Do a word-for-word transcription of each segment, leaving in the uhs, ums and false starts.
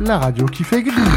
la radio qui fait grrr.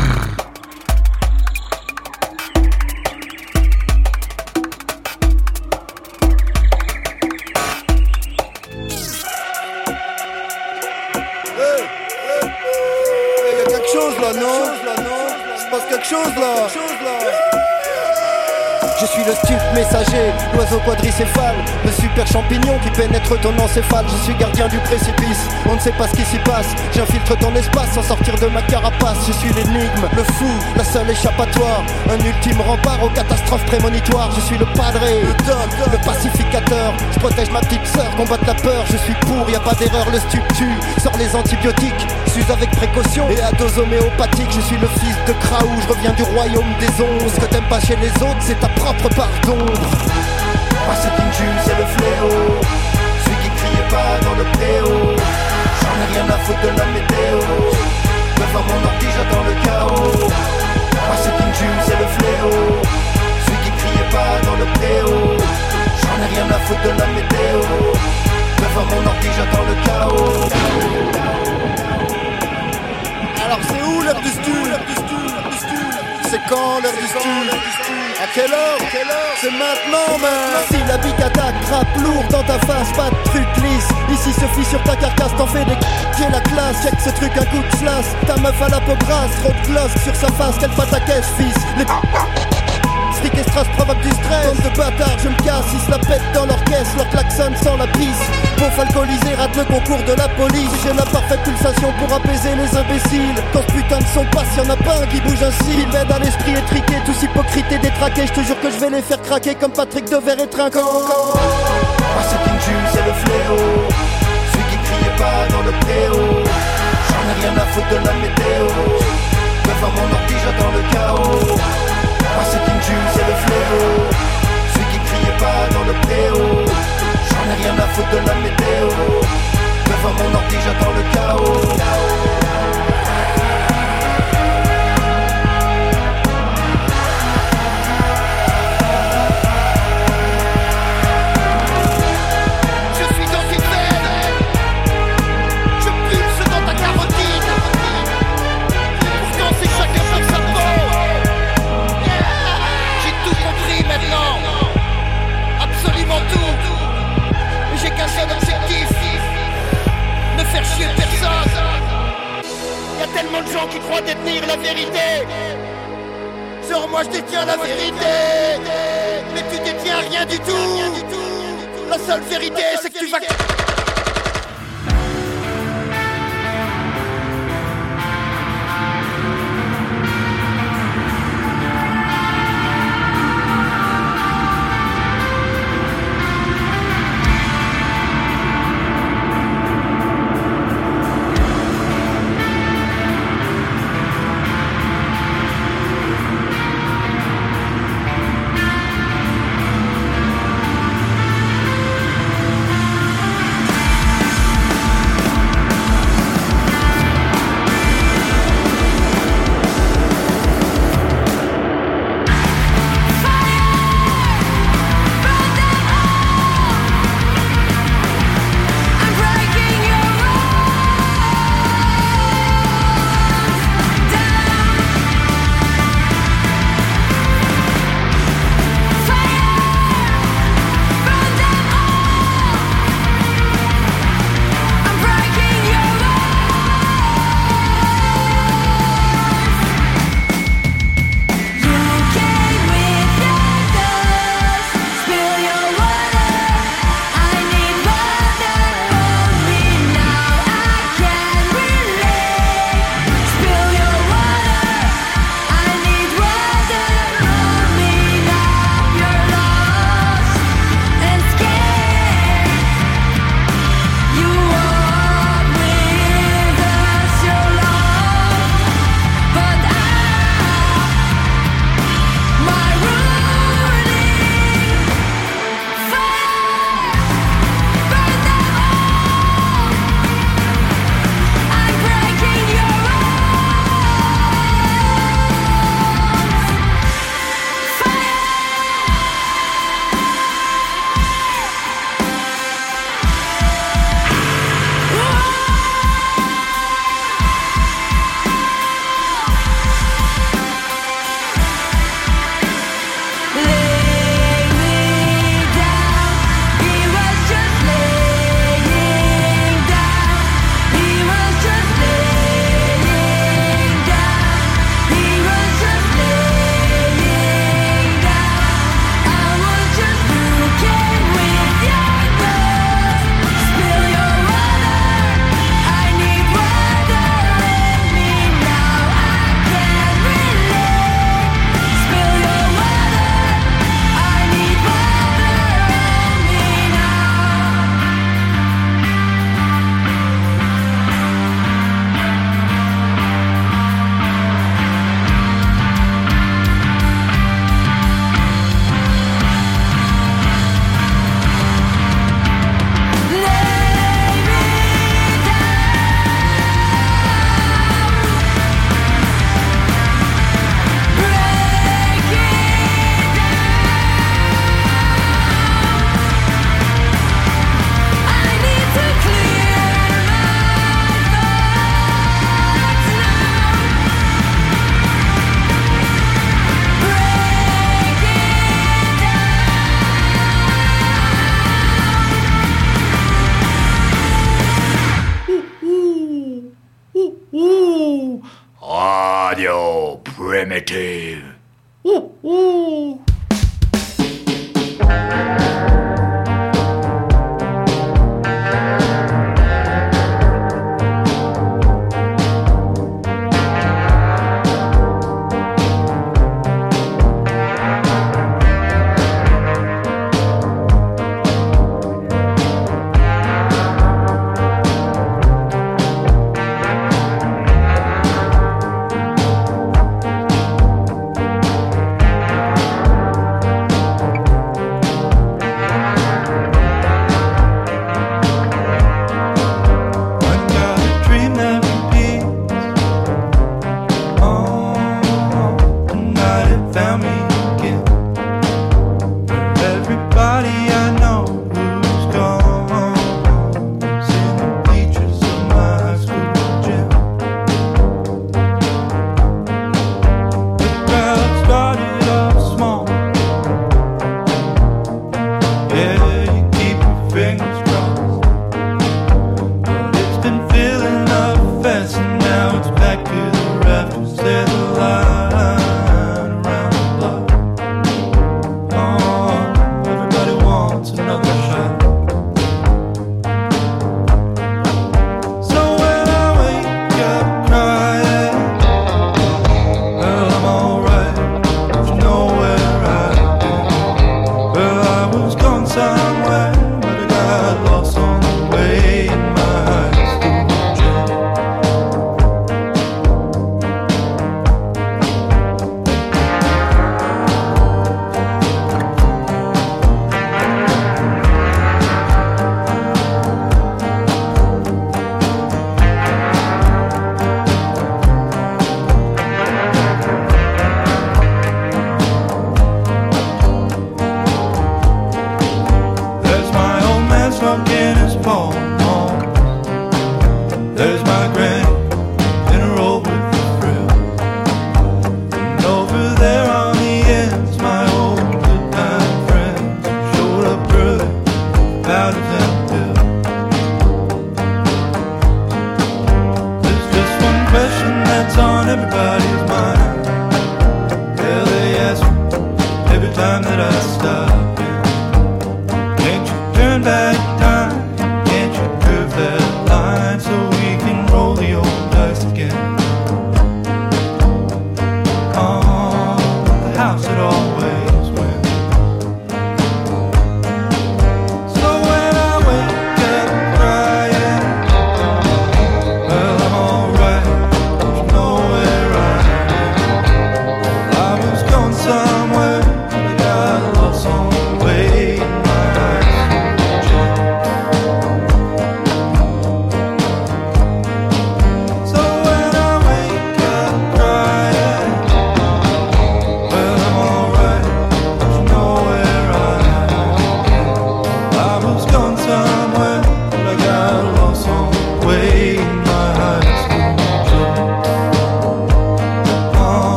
Je suis le stup messager, l'oiseau quadricéphale, le super champignon qui pénètre ton encéphale. Je suis gardien du précipice, on ne sait pas ce qui s'y passe. J'infiltre ton espace sans sortir de ma carapace. Je suis l'énigme, le fou, la seule échappatoire, un ultime rempart aux catastrophes prémonitoires. Je suis le padré, le doc, le pacificateur. Je protège ma petite sœur, combattre la peur. Je suis pour, y a pas d'erreur, le stup tue. Sors les antibiotiques, s'use avec précaution et à dose homéopathique. Je suis le fils de Kraou, je reviens du royaume des ondes. Ce que t'aimes pas chez les autres, c'est ta propre part d'ombre. Parce qu'une Jules c'est le fléau, celui qui criait pas dans le préau. J'en ai rien à foutre de la météo, devant mon ordi j'attends le chaos. Parce qu'une Jules c'est le fléau, celui qui criait pas dans le préau. J'en ai rien à foutre de la météo, devant mon ordi j'attends le chaos. Alors c'est où l'heure du stu? C'est quand l'heure du stu? À quelle heure? C'est maintenant, man. Si la big attaque, frappe lourd dans ta face, pas de truc lisse. Ici suffit sur ta carcasse, t'en fais des k***, j'ai la classe. Check ce truc, un coup de flash. Ta meuf à la peau grasse, trop de gloss sur sa face, qu'elle fasse ta caisse, fils. Les Stick et strass provoque du stress. Bande de bâtards, je me casse, ils se la pètent dans leur caisse. Leur klaxon sans la pisse. Pauvre alcoolisé rate le concours de la police. J'ai la parfaite pulsation pour apaiser les imbéciles. Quand ce putain de son passe, y'en a pas un qui bouge ainsi. Il m'aide à l'esprit étriqué, tous hypocrites et détraqués. Je te jure que je vais les faire craquer comme Patrick Devers et Trinquant. Parce qu'une Jules c'est le fléau, celui qui criait pas dans le préau. J'en ai rien à foutre de la météo, devant mon ordi j'attends le chaos. Parce qu'une Jules c'est le fléau, celui qui criait pas dans le préau. J'en ai rien à foutre de la météo, devant mon ordi j'attends le chaos. Tellement de gens qui croient détenir la vérité. Sur moi je détiens la vérité, mais tu détiens rien du tout. La seule vérité c'est que tu vas... primitive. Ouh, ouh.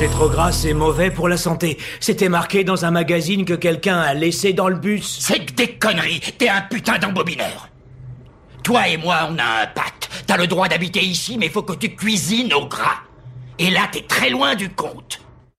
Manger trop gras, c'est mauvais pour la santé. C'était marqué dans un magazine que quelqu'un a laissé dans le bus. C'est que des conneries. T'es un putain d'embobineur. Toi et moi, on a un pacte. T'as le droit d'habiter ici, mais il faut que tu cuisines au gras. Et là, t'es très loin du compte.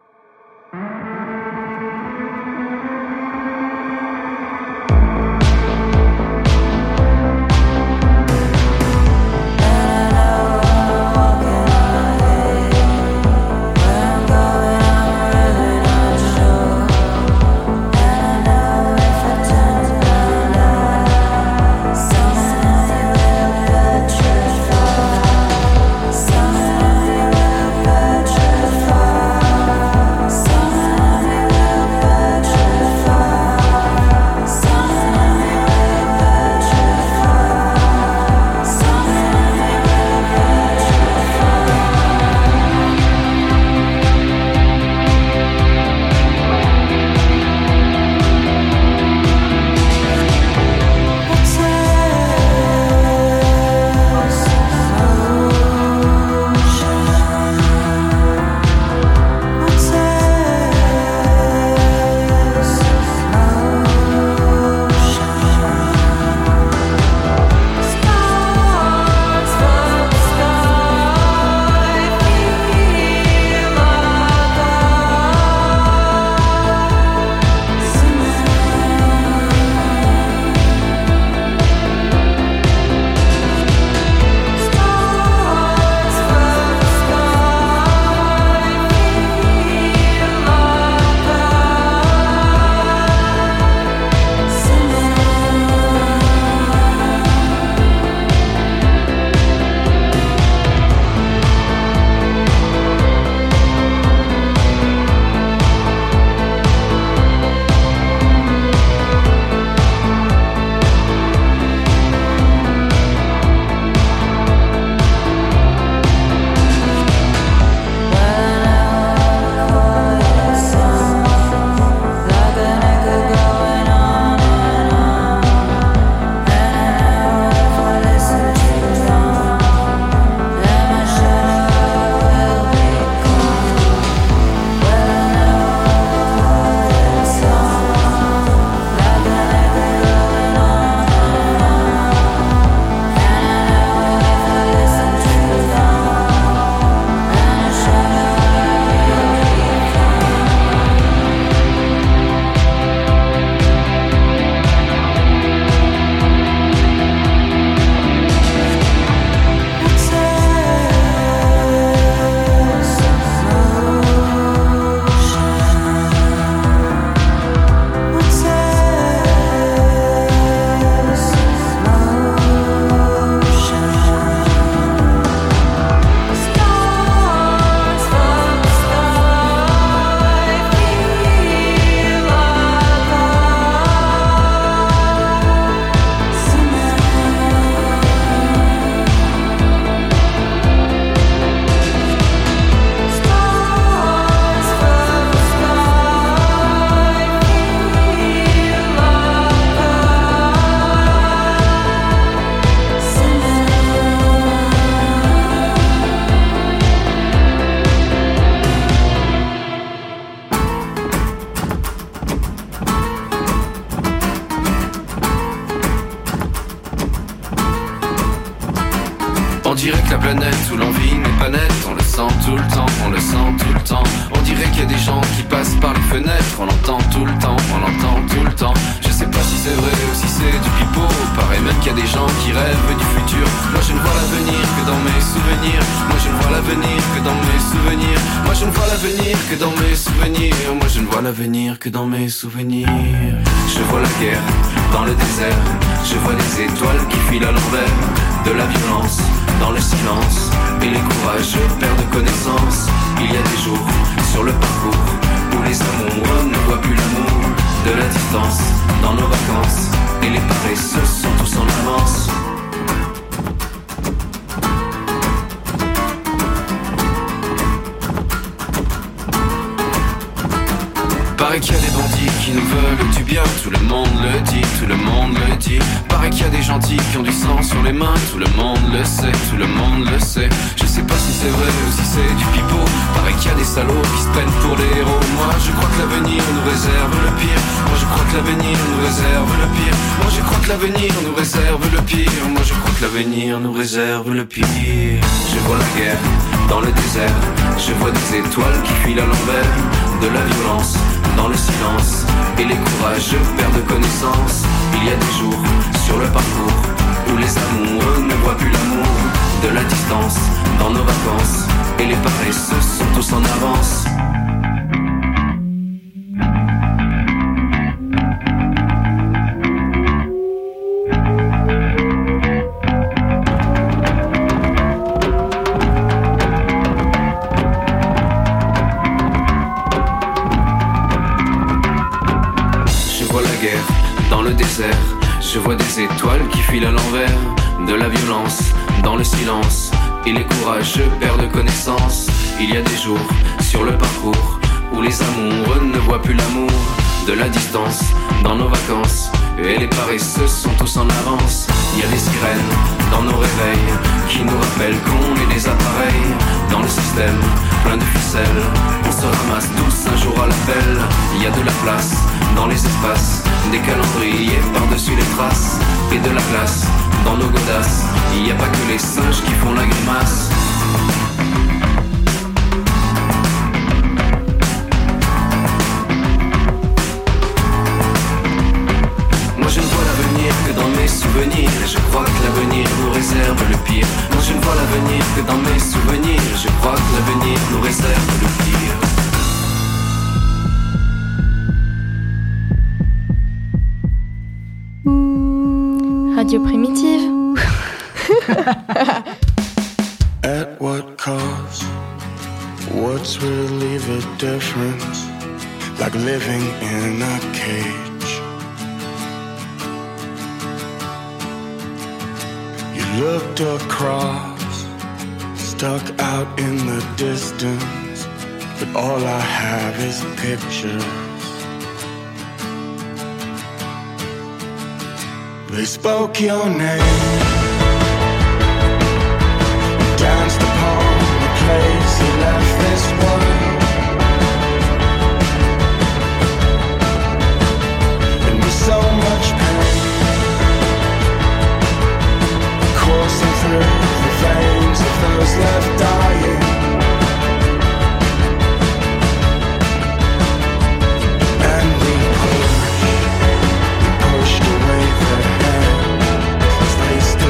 dirait que la planète où l'envie n'est pas nette, on le sent tout le temps, on le sent tout le temps. On dirait qu'il y a des gens qui passent par les fenêtres, on l'entend tout le temps, on l'entend tout le temps. Je sais pas si c'est vrai ou si c'est du pipeau, paraît même qu'il y a des gens qui rêvent du futur. Moi je ne vois l'avenir que dans mes souvenirs, moi je ne vois l'avenir que dans mes souvenirs, moi je ne vois l'avenir que dans mes souvenirs, moi je ne vois l'avenir que dans mes souvenirs. Je vois la guerre dans le désert, je vois les étoiles qui filent à l'envers, de la violence dans le silence et les courageux perdent connaissance. Il y a des jours sur le parcours où les amoureux ne voient plus l'amour, de la distance dans nos vacances et les paresseux sont tous en avance. Paraît qu'il y a des bandits qui nous veulent du bien, tout le monde le dit, tout le monde le dit. Paraît qu'il y a des gentils qui ont du sang sur les mains, tout le monde le sait, tout le monde le sait. Je sais pas si c'est vrai ou si c'est du pipeau. Paraît qu'il y a des salauds qui se prennent pour des héros. Moi je crois que l'avenir nous réserve le pire. Moi je crois que l'avenir nous réserve le pire. Moi je crois que l'avenir nous réserve le pire. Moi je crois que l'avenir nous réserve le pire. Je vois la guerre dans le désert. Je vois des étoiles qui filent à l'envers. De la violence dans le silence. Et les courageux perdent connaissance. Il y a des jours sur le parcours où les amoureux ne voient plus l'amour. De la distance dans nos vacances. Et les paresseux sont tous en avance. Je vois des étoiles qui filent à l'envers. De la violence dans le silence. Et les courageux perdent connaissance. Il y a des jours sur le parcours où les amoureux ne voient plus l'amour. De la distance dans nos vacances. Et les paresseux sont tous en avance. Il y a des sirènes dans nos réveils qui nous rappellent qu'on est des appareils. Dans le système plein de ficelles, on se ramasse tous un jour à l'appel. Il y a de la place dans les espaces, des calendriers par-dessus les traces. Et de la glace dans nos godasses. Il n'y a pas que les singes qui font la grimace. Moi je ne vois l'avenir que dans mes souvenirs. Et je crois que l'avenir nous réserve le pire. Moi je ne vois l'avenir que dans mes souvenirs. Et je crois que l'avenir nous réserve le pire. Radio Primitive. At what cost? What's really the difference? Like living in a cage. You looked across, stuck out in the distance, but all I have is pictures. They spoke your name, danced upon the place you left this world, and with so much pain coursing through the veins of those left dying. And we pushed, we pushed away their hands. They still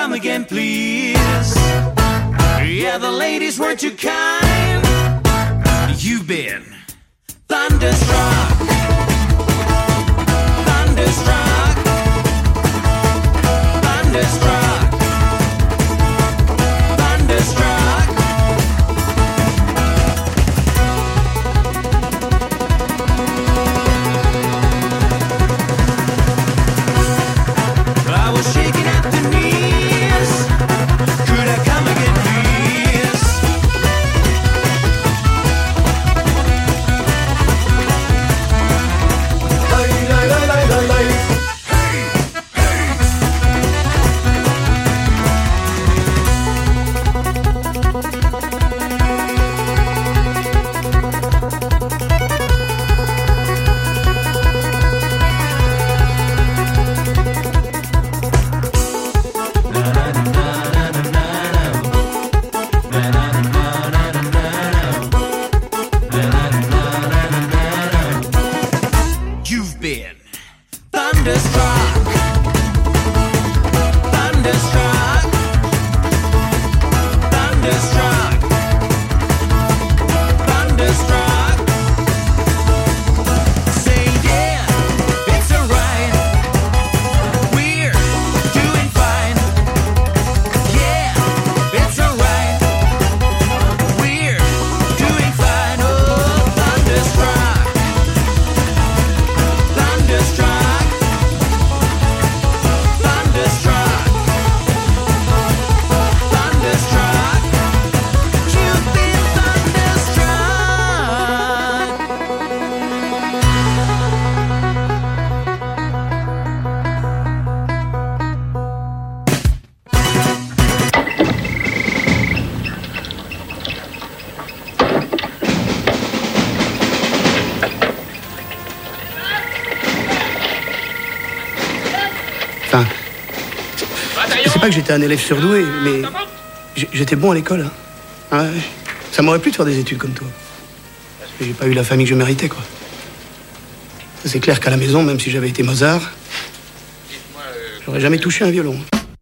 come again, please? Yeah, the ladies weren't too kind. You've been thunderstruck, thunderstruck, thunderstruck, thunderstruck. I was shaking at the knees. Could I come again, please? Lay, lay, lay, lay, lay, lay. You've been thunderstruck, thunderstruck, thunderstruck, thunderstruck. Say yeah, it's alright. We're doing fine. Yeah, it's alright. We're doing fine. Oh, thunderstruck, thunderstruck, thunderstruck, thunderstruck. You've been thunderstruck. Enfin, c'est pas que j'étais un élève surdoué, mais j'- j'étais bon à l'école. Hein. Ah ouais. Ça m'aurait plu de faire des études comme toi. Mais j'ai pas eu la famille que je méritais, quoi. C'est clair qu'à la maison, même si j'avais été Mozart, j'aurais jamais touché un violon.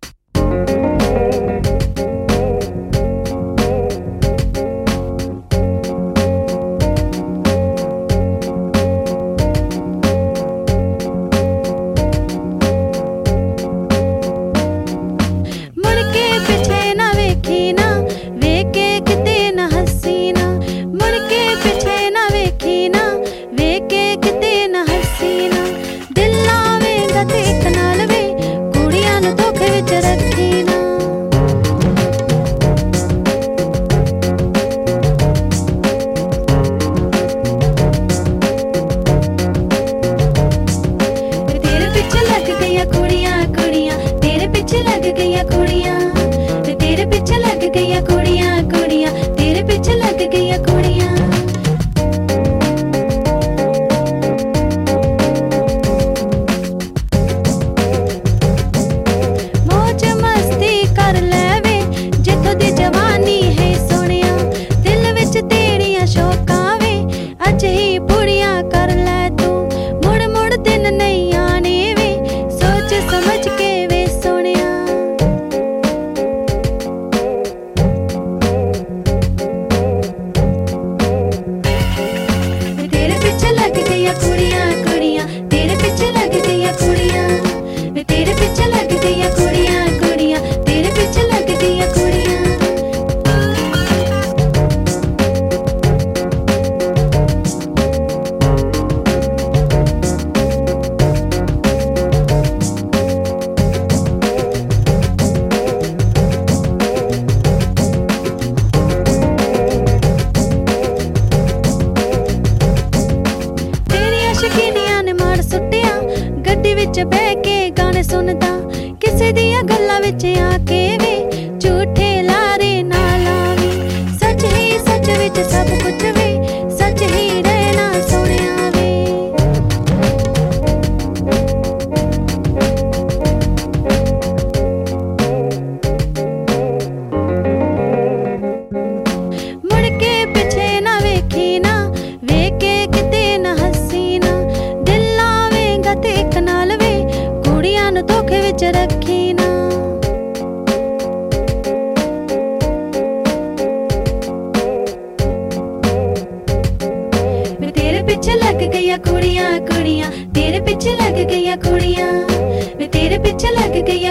मुड़ के पीछे ना वेखी ना वेखे किते ना हसी ना मुड़ के पीछे ना वेखी ना वेखे किते ना हसी ना दिल लावेगा ते कनाल वे कुड़ियां नु धोखे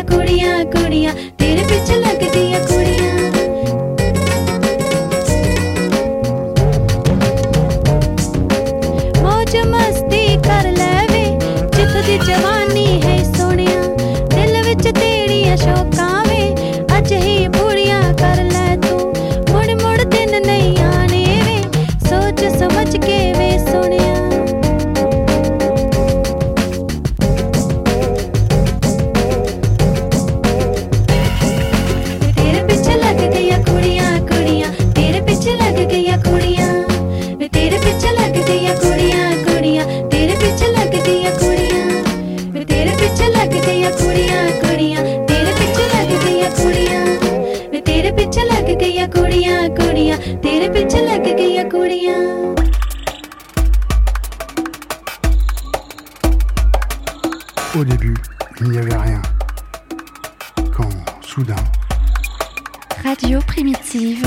गईया कुड़ियां कुड़ियां तेरे पीछे लग गईया कुड़ियां मौज मस्ती कर ले वे जित दी जवानी है सोनिया दिल विच तेरियां शौकां वे अज ही पूरियां कर ले तू मुड़ मुड़ दिन नहीं आने वे सोच समझ के वे Sonia Au début, il n'y avait rien. Quand, soudain... Radio Primitive.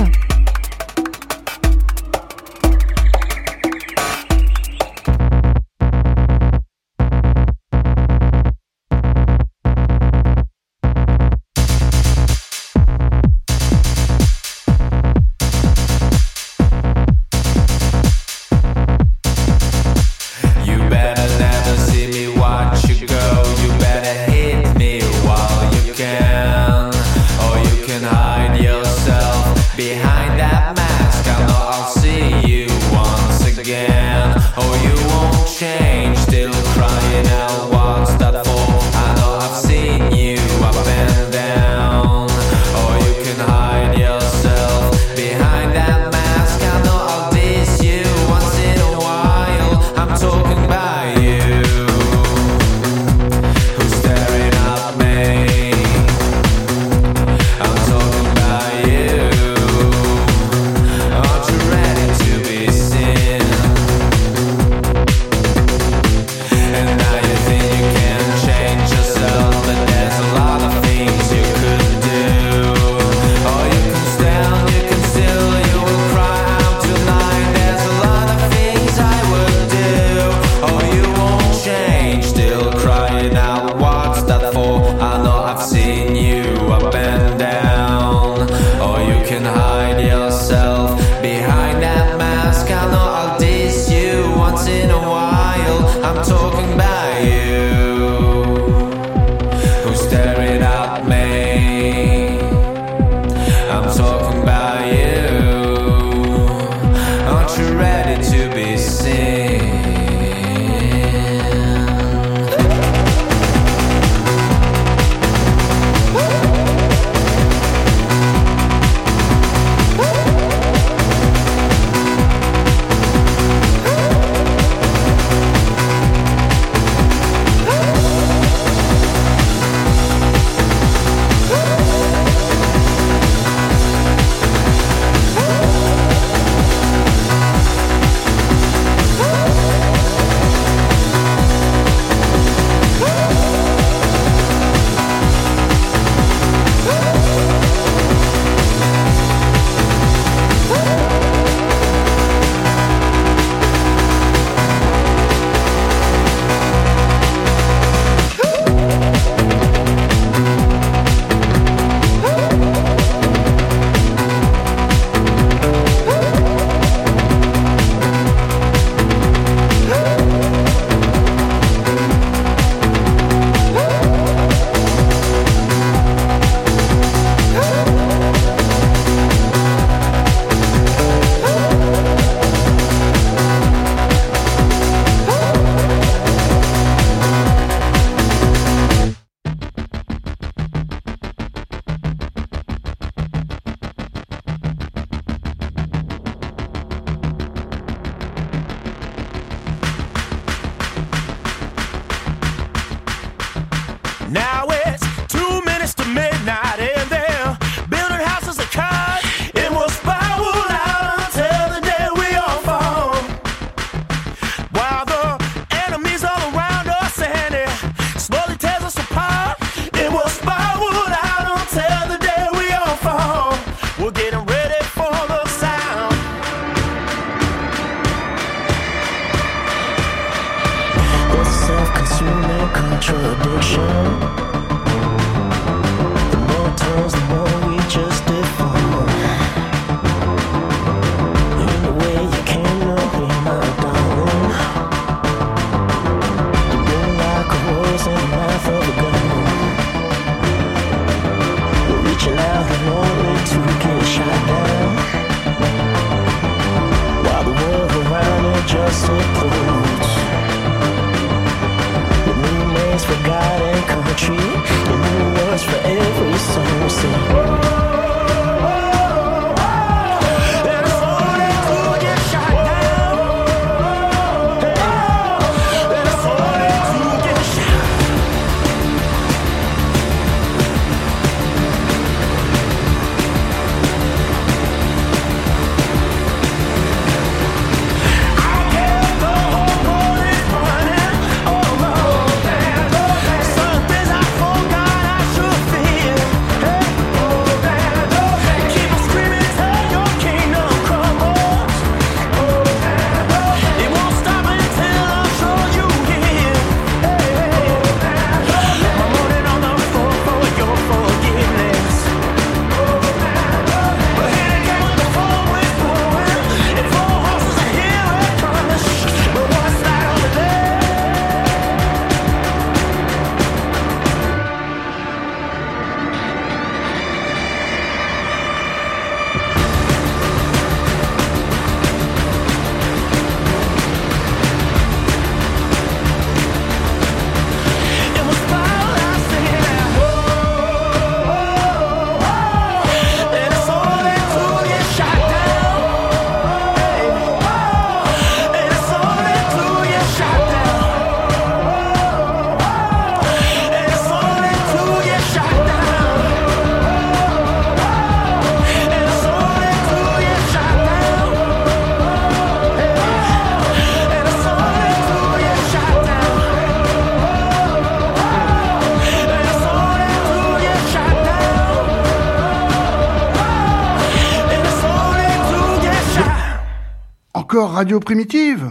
encore Radio Primitive.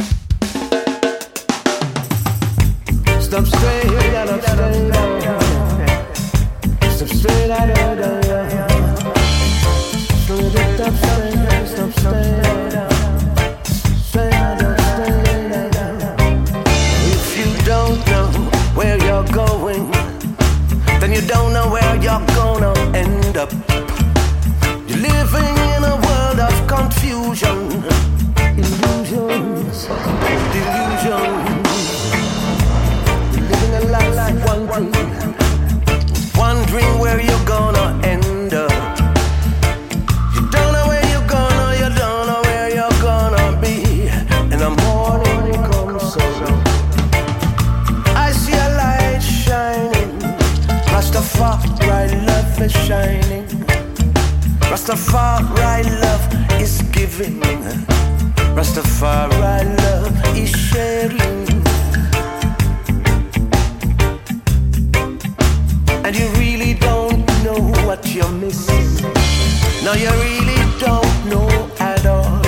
Stop straight, stop straight, stop straight, stop straight, stop straight. If you don't know where you're going, then you don't know where you're gonna end up. You're living in a world of confusion, illusions, delusions. You're living a life wondering, wondering where you're gonna end up. You don't know where you're gonna, you don't know where you're gonna be. In the morning comes so I see a light shining. Rastafari love is shining. Rastafari love is giving. Rastafari love is sharing. And you really don't know what you're missing. No, you really don't know at all.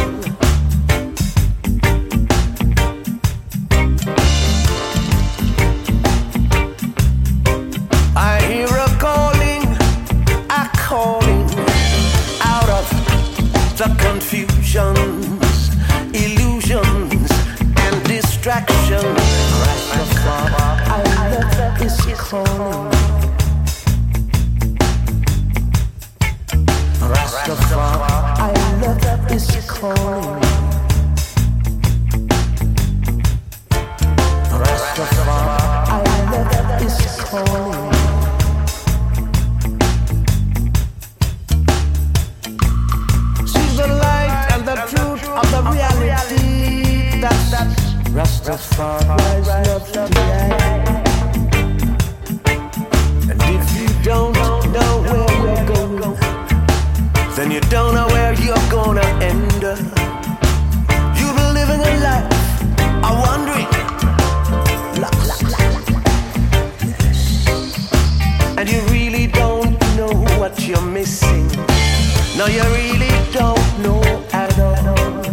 I hear a calling, a calling out of the confusions, illusions, and distractions. Rastafari love is calling. Rastafari love is calling. Rastafari love is calling. She's the light and the truth of the reality. That's that Rastafari's love today. And if you don't know where we're going, then you don't know where you're gonna end up. You've been living a life of wondering, lost. And you really don't know what you're missing. No, you really don't know at all.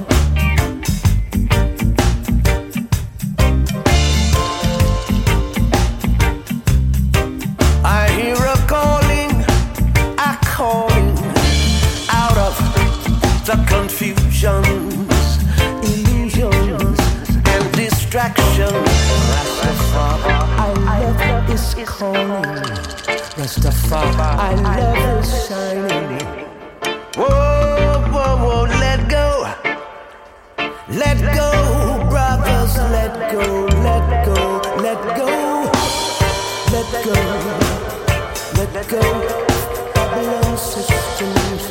I hear a calling, a calling out of the confusions, illusions, and distractions. Rastafari love is calling. Rastafari love is shining. Whoa, whoa, whoa, let go. Let go, brothers, let go, let go, let go. Let go, let go. Babylon systems.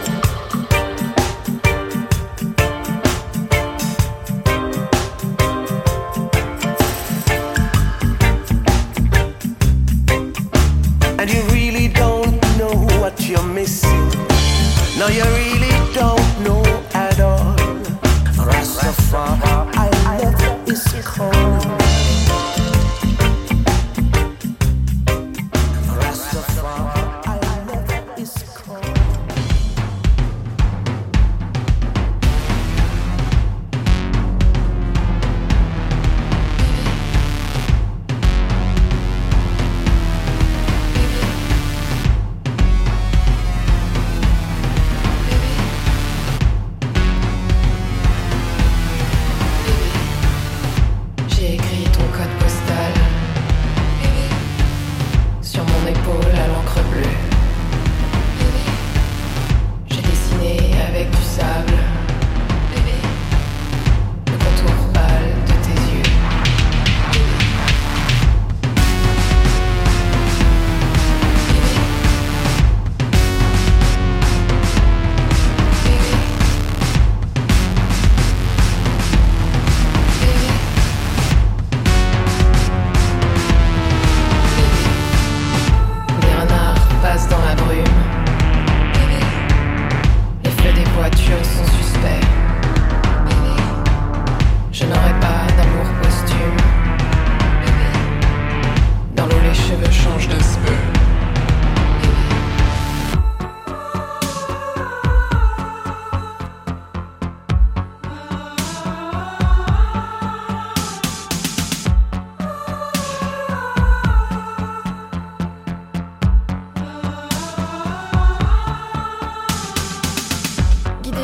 And you really don't know what you're missing. No, you really don't know at all. Rastafari, I love is calling. Rastafari, I love is calling. J'ai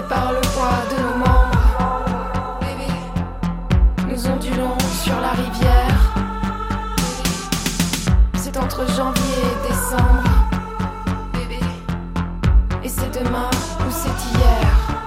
par le poids de nos membres. Bébé, nous ondulons sur la rivière. C'est entre janvier et décembre. Bébé, et c'est demain ou c'est hier.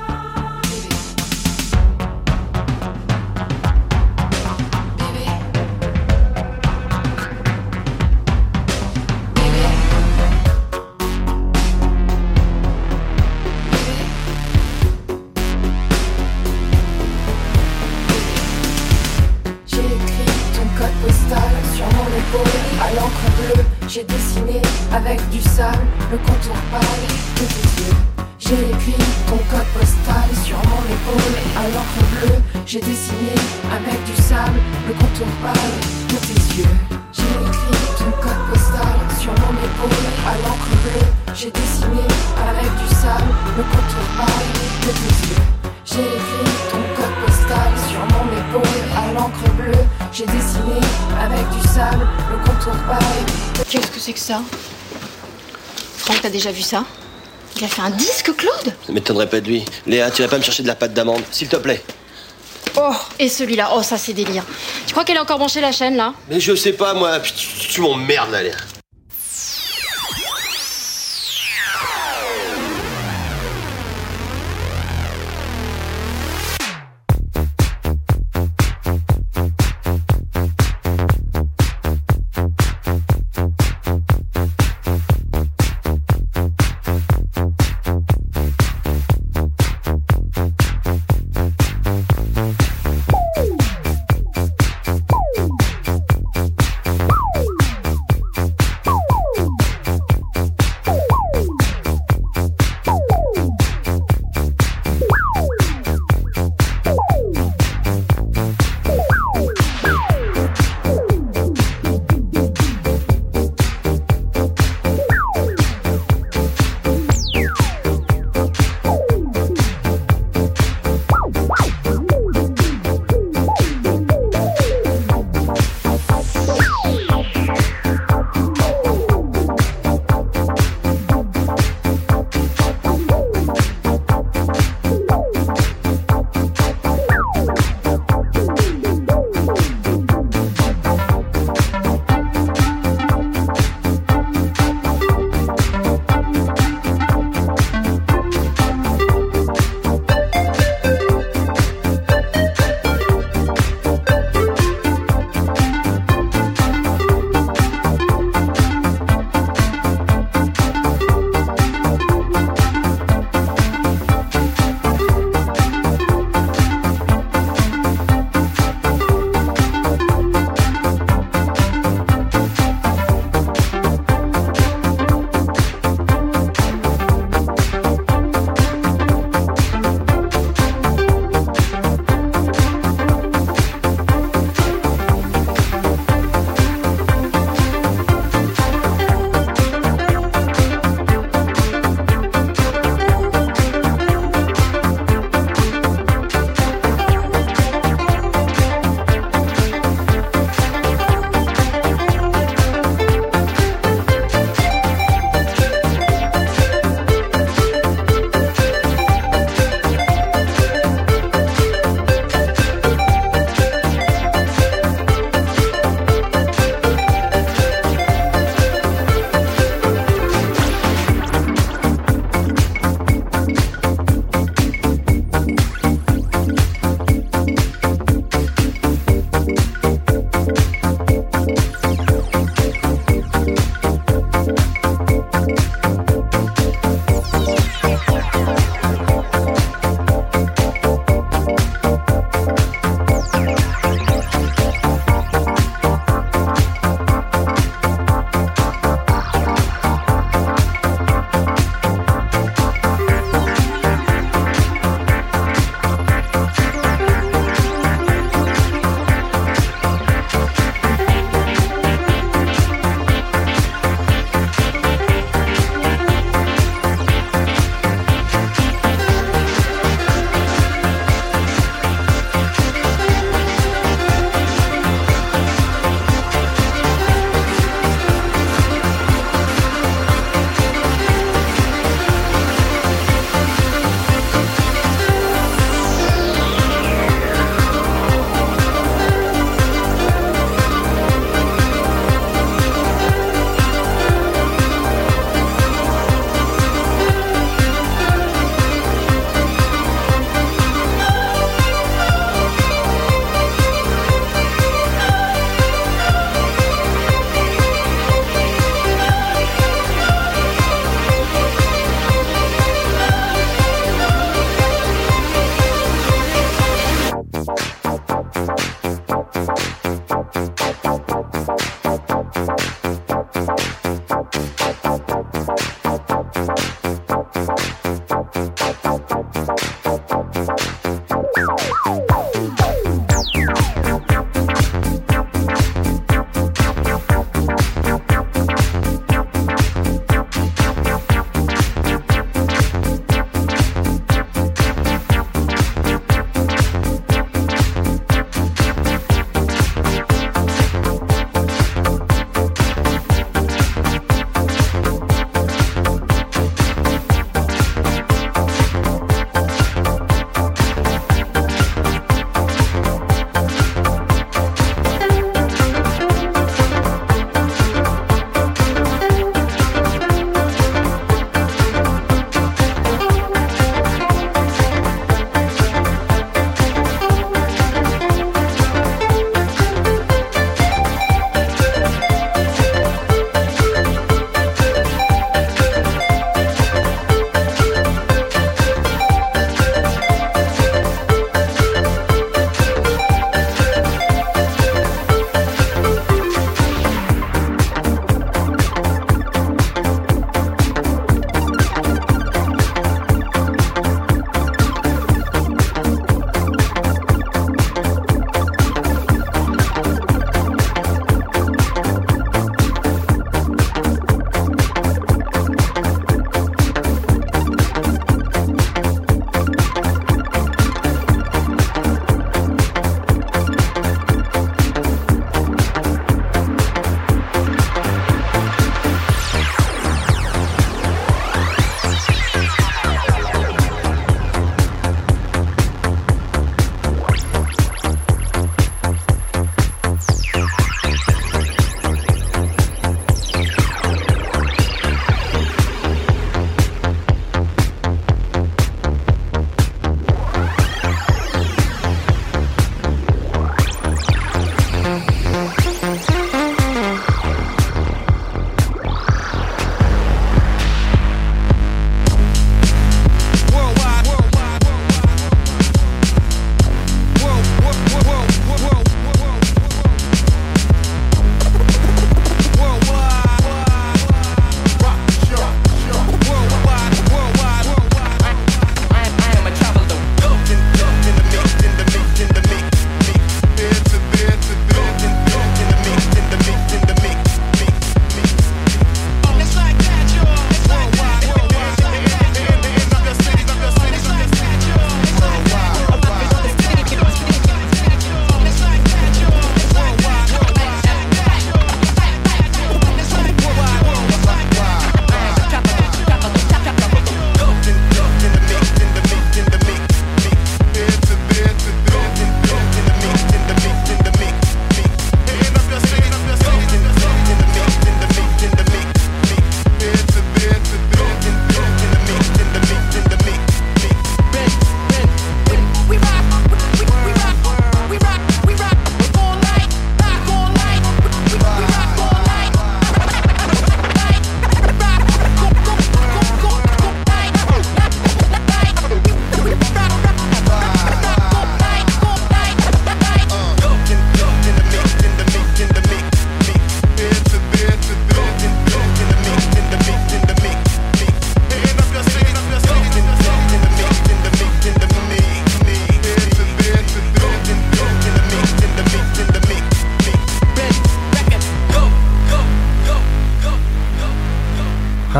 J'ai dessiné avec du sable le contour pâle de tes yeux. J'ai écrit ton code postal sur mon épaule à l'encre bleue. J'ai dessiné avec du sable le contour pâle de tes yeux. J'ai écrit ton code postal sur mon épaule à l'encre bleue. J'ai dessiné avec du sable le contour pâle de tes yeux. J'ai écrit ton code postal sur mon épaule à l'encre bleue. J'ai dessiné avec du sable le contour pâle. Qu'est-ce que c'est que ça? Franck, t'as déjà vu ça? Il a fait un disque, Claude? Ça m'étonnerait pas de lui. Léa, tu vas pas me chercher de la pâte d'amande, s'il te plaît. Oh, et celui-là, oh ça c'est délire. Tu crois qu'elle a encore branché la chaîne là? Mais je sais pas, moi. Tu, tu m'emmerdes là, Léa.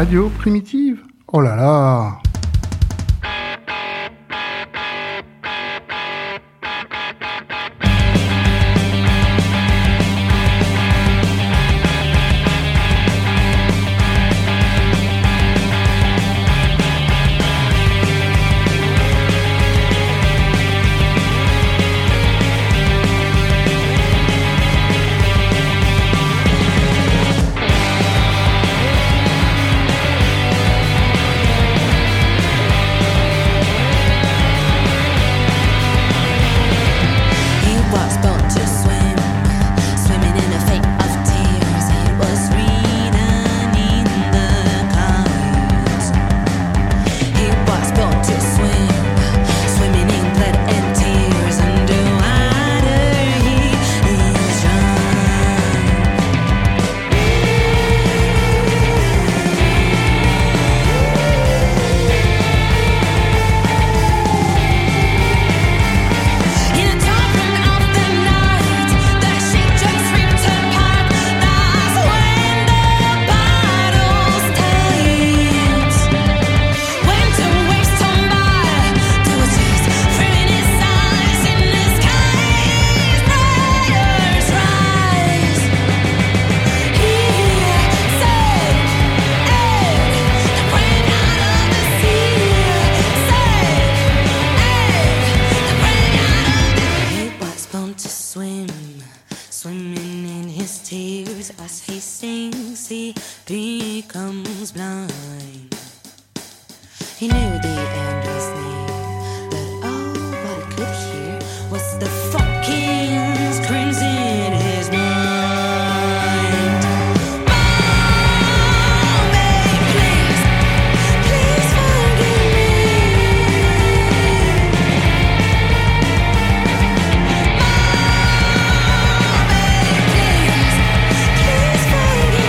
Radio Primitive. Oh là là.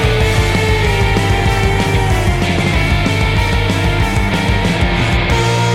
Bye.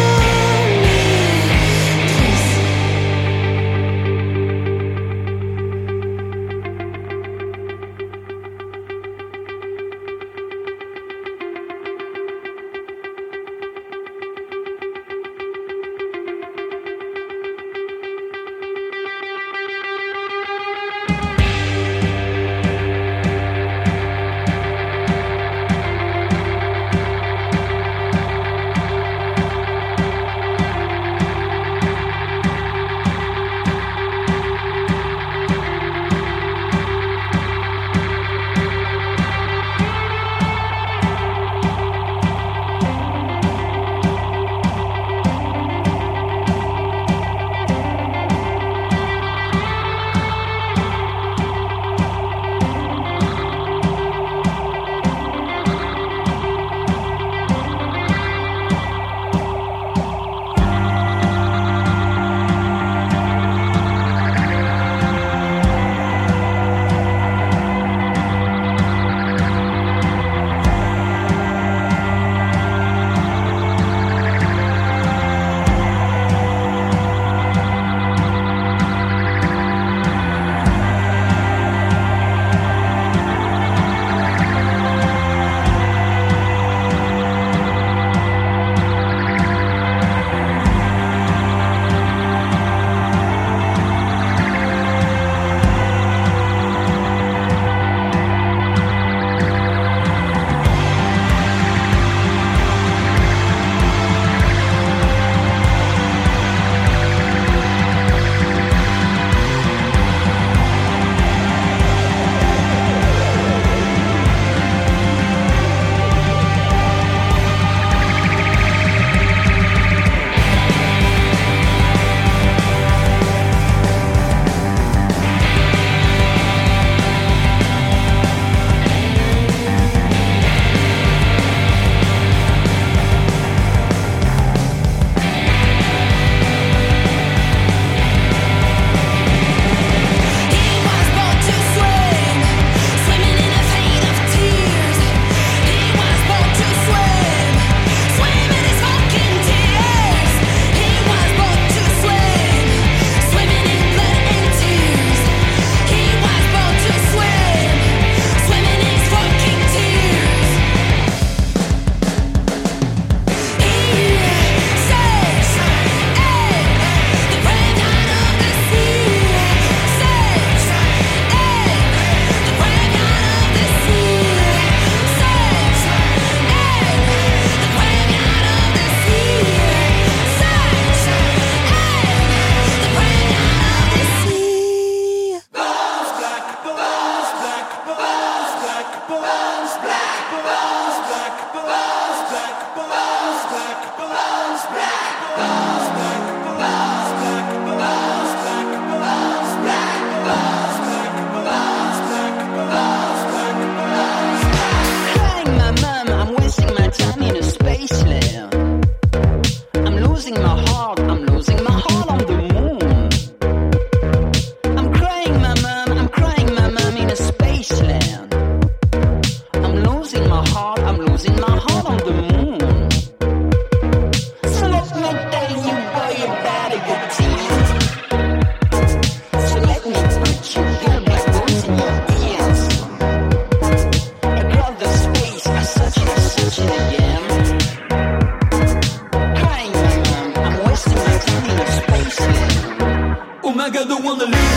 the lead.